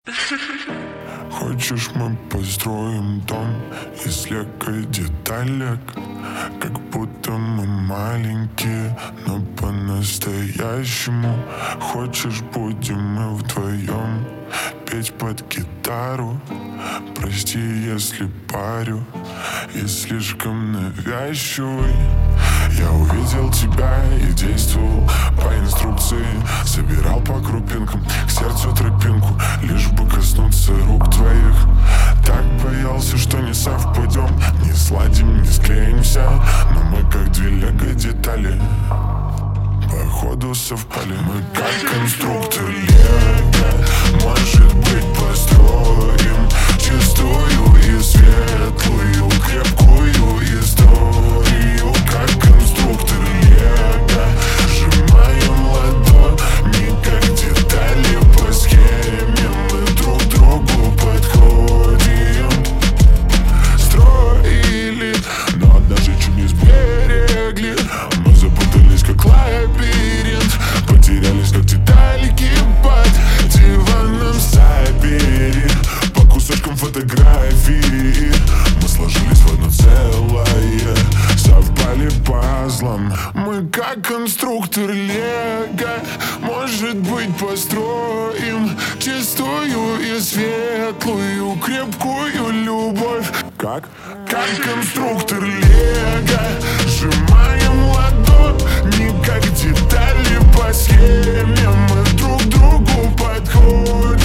Хочешь, мы построим дом из лего деталек, как будто мы маленькие, но по-настоящему. Хочешь, будем мы вдвоем петь под гитару? Прости, если парю и слишком навязчивый. Я увидел тебя и действовал по инструкции. Собирал по крупинкам к сердцу тропинку, лишь бы коснуться рук твоих. Так боялся, что не совпадем, не сладим, не склеимся, но мы как две лего детали, походу совпали. Мы как конструктор лего, может быть, построим чистую и светлую, крепкую историю. Как конструктор лего, сжимаем ладони, как детали по схеме. Мы друг другу подходим. Строили, но однажды чуть не сберегли. Мы запутались, как лабиринт, потерялись, как детальки под диваном. Забери по кусочкам фотографии. Мы сложились в одно целое, совпали пазлом. Мы как конструктор лего, может быть, построим чистую и светлую, крепкую любовь. Как конструктор лего, сжимаем ладони, как детали по схеме. Мы друг другу подходим.